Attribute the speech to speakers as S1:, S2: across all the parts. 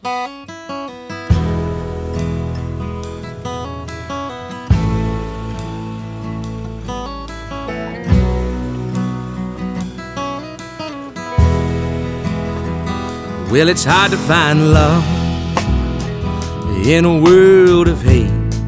S1: Well, it's hard to find love in a world of hate.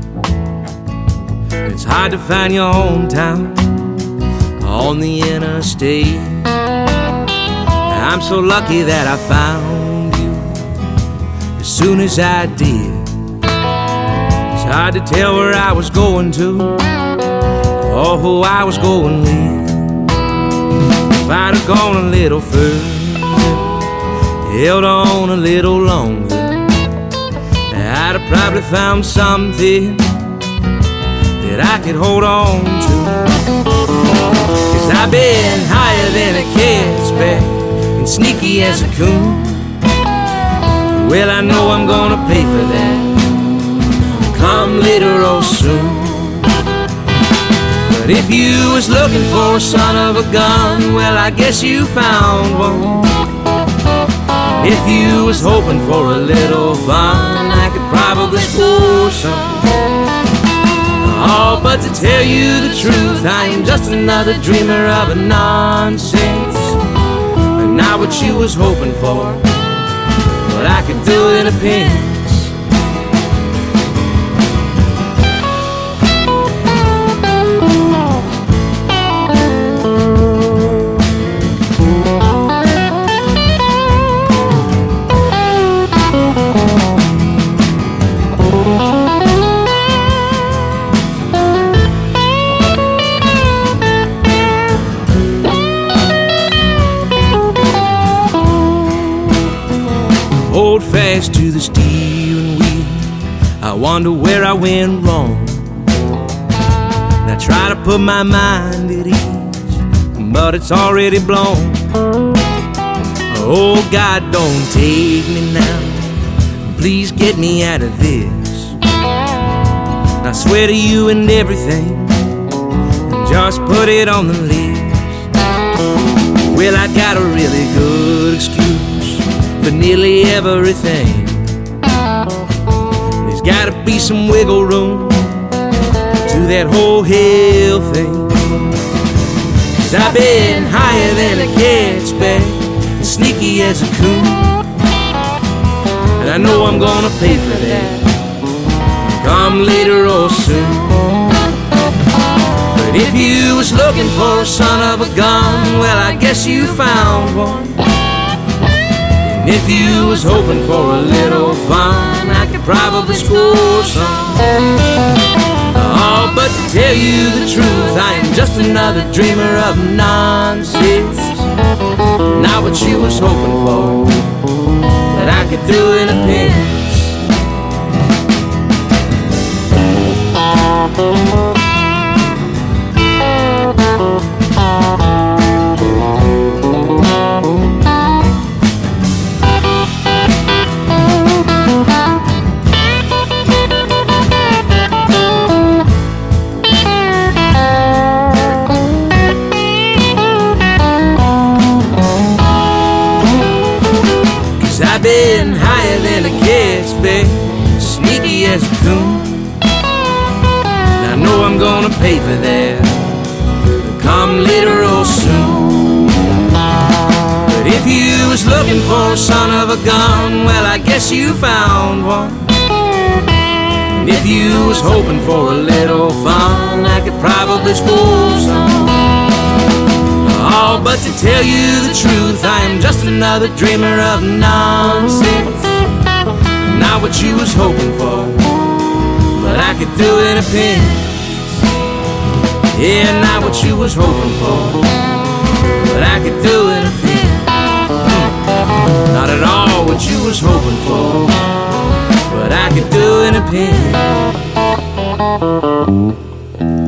S1: It's hard to find your hometown on the interstate. I'm so lucky that I found you as soon as I did. It's hard to tell where I was going to or who I was going with. If I'd have gone a little further, held on a little longer, I'd have probably found something that I could hold on to. 'Cause I've been higher than a cat's back and sneaky as a coon. Well, I know I'm gonna pay for that, come later or soon. But if you was looking for a son of a gun, well, I guess you found one. If you was hoping for a little fun, I could probably score some. Oh, but to tell you the truth, I am just another dreamer of a nonsense. And not what you was hoping for, but I could do it in a pinch. Hold fast to the steering wheel, I wonder where I went wrong. And I try to put my mind at ease, but it's already blown. Oh God, don't take me now, please get me out of this. I swear to you and everything, just put it on the list. Well, I got a really good excuse for nearly everything. There's gotta be some wiggle room to that whole hell thing. 'Cause I've been higher than a cat's back, sneaky as a coon. And I know I'm gonna pay for that, come later or soon. But if you was looking for a son of a gun, well, I guess you found one. If you was hoping for a little fun, I could probably score some. Oh, but to tell you the truth, I am just another dreamer of nonsense. Not what you was hoping for, but I could do in a pinch. I've been higher than a cat's back, sneaky as a coon. And I know I'm gonna pay for that, come later or soon. But if you was looking for a son of a gun, well, I guess you found one. And if you was hoping for a little fun, I could probably score some. Oh, but to tell you the truth, I am just another dreamer of nonsense. Not what you was hoping for, but I could do it in a pinch. Yeah, not what you was hoping for, but I could do it in a pinch. Not at all what you was hoping for, but I could do it in a pinch.